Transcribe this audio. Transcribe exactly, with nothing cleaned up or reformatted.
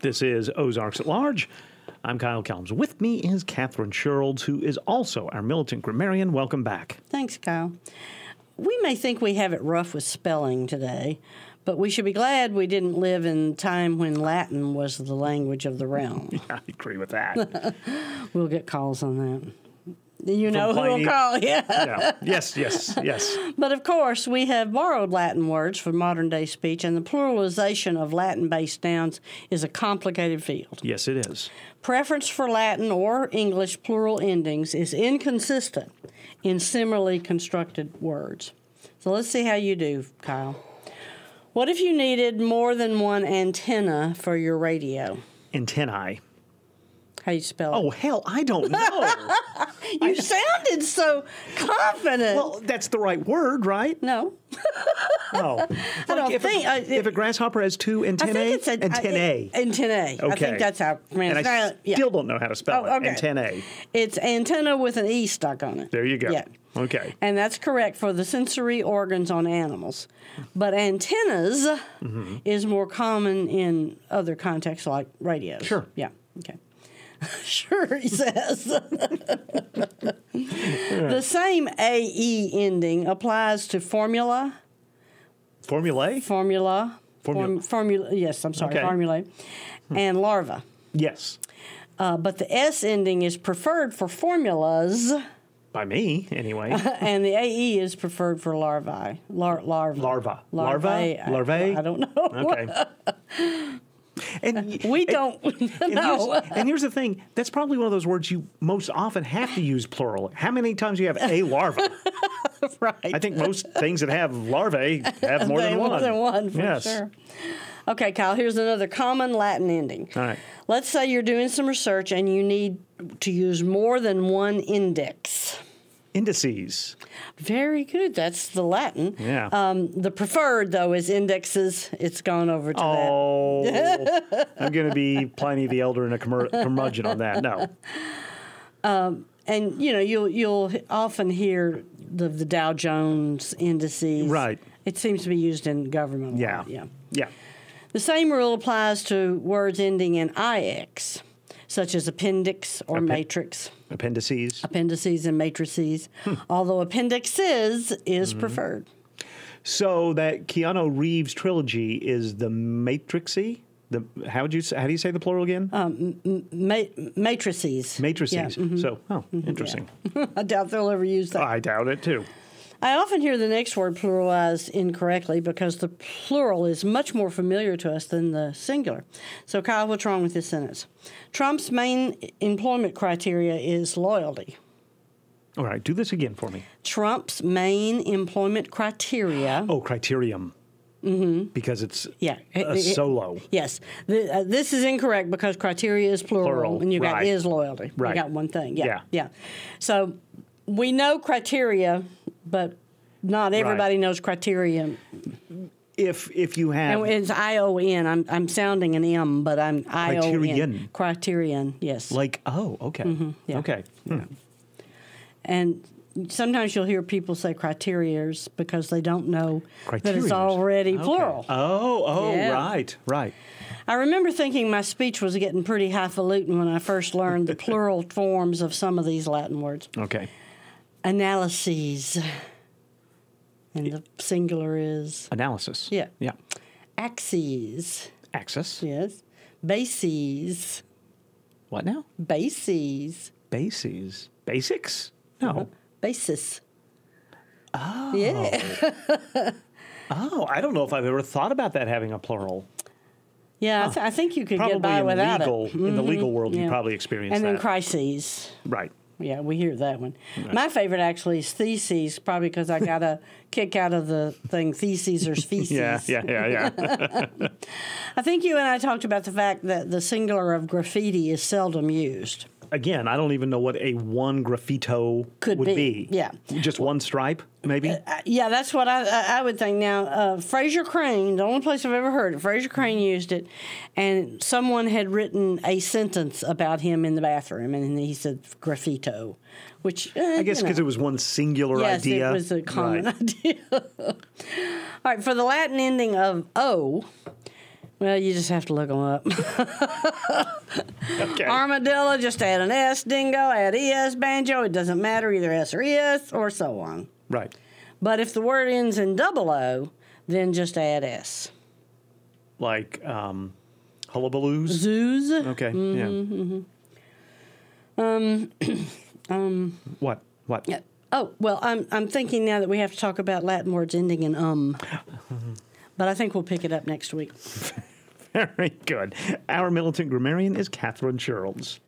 This is Ozarks at Large. I'm Kyle Kelms. With me is Catherine Sherrills, who is also our militant grammarian. Welcome back. Thanks, Kyle. We may think we have it rough with spelling today, but we should be glad we didn't live in a time when Latin was the language of the realm. Yeah, I agree with that. We'll get calls on that. You know who Pliny. will call, yeah. Yeah. Yes, yes, yes. But of course, we have borrowed Latin words for modern day speech, and the pluralization of Latin based nouns is a complicated field. Yes, it is. Preference for Latin or English plural endings is inconsistent in similarly constructed words. So let's see how you do, Kyle. What if you needed more than one antenna for your radio? Antennae. How you spell it? Oh, hell, I don't know. You sounded so confident. Well, that's the right word, right? No. Oh. I don't if think... A, uh, if a grasshopper has two antennae, I think it's a, antennae. I, antennae. Okay. I think that's how... And I yeah. still don't know how to spell Oh, it. okay. Antennae. It's antenna with an E stuck on it. There you go. Yeah. Okay. And that's correct for the sensory organs on animals. But antennas mm-hmm. is more common in other contexts like radios. Sure. Yeah. Okay. Sure, he says. The same A E ending applies to formula. Formulae? Formula. Formula. Form, formula. Yes, I'm sorry. Okay. Formulae. Hmm. And larva. Yes. Uh, but the S ending is preferred for formulas. By me, anyway. And the A E is preferred for larvae. Lar- larva. Larva. Larvae. Larva? Larvae? I, I don't know. Okay. And We and- don't and know. Here's, and here's the thing. That's probably one of those words you most often have to use plural. How many times do you have a larva? Right. I think most things that have larvae have more They than have one. More than one, for yes. sure. Okay, Kyle, here's another common Latin ending. All right. Let's say you're doing some research and you need to use more than one index. Indices. Very good. That's the Latin. Yeah. Um, the preferred, though, is indexes. It's gone over to Oh, I'm going to be Pliny the Elder and a curmud- curmudgeon on that. No. that. And, you know, you'll you'll often hear the, the Dow Jones indices. Right. It seems to be used in government a Yeah. lot. Yeah. Yeah. The same rule applies to words ending in I X, such as appendix or Appen- matrix. Appendices. Appendices and matrices, hmm. although appendixes is mm-hmm. preferred. So that Keanu Reeves trilogy is the Matrixy? The how would you say, how do you say the plural again? Um, ma- matrices. Matrices. Yeah, mm-hmm. So, oh, interesting. Yeah. I doubt they'll ever use that. I doubt it too. I often hear the next word pluralized incorrectly because the plural is much more familiar to us than the singular. So, Kyle, what's wrong with this sentence? Trump's main employment criteria is loyalty. All right, do this again for me. Trump's main employment criteria. Oh, criterium. Mm-hmm. Because it's yeah. a solo. Yes. The, uh, this is incorrect because criteria is plural, Plural, and you got right. is loyalty. Right. You got one thing. Yeah. Yeah. Yeah. So we know criteria, but not everybody Right. knows criterion. If if you have And it's I O N. I'm I'm sounding an M, but I'm I O N. Criterion. Criterion. Yes. like oh okay Mm-hmm. Yeah. okay hmm. And sometimes you'll hear people say criterias because they don't know that it's Criterias. already Okay. plural. Oh oh Yeah. right right. I remember thinking my speech was getting pretty highfalutin when I first learned the plural forms of some of these Latin words. Okay. Analyses. And the singular is... Analysis. Yeah. Yeah. Axes. Axis. Yes. Bases. What now? Bases. Bases. Basics? No. Basis. Oh. Yeah. Oh, I don't know if I've ever thought about that having a plural. Yeah, I, th- I think you could Probably get by in without legal, it. in the Mhm. legal world, you Yeah. probably experienced And then that. crises. Right. Yeah, we hear that one. Right. My favorite actually is theses, probably because I got a kick out of the thing theses or feces. Yeah, yeah, yeah, yeah. I think you and I talked about the fact that the singular of graffiti is seldom used. Again, I don't even know what a one graffito Could would be, yeah. Just one stripe, maybe? Uh, yeah, that's what I, I, I would think. Now, uh, Fraser Crane, the only place I've ever heard it, Fraser Crane used it, and someone had written a sentence about him in the bathroom, and he said graffito, which uh, I guess you because know. it was one singular yes, idea. it was a common Right. idea. All right, for the Latin ending of O, Well, you just have to look them up. Okay. Armadillo, just add an S. Dingo, add es. Banjo, it doesn't matter, either S or es, or so on. Right. But if the word ends in double O, then just add S. Like um, hullabaloos? Zoos. Okay, Mm-hmm, yeah. Um, um, What? What? yeah. Oh, well, I'm, I'm thinking now that we have to talk about Latin words ending in um. But I think we'll pick it up next week. Very good. Our militant grammarian is Catherine Sherrills.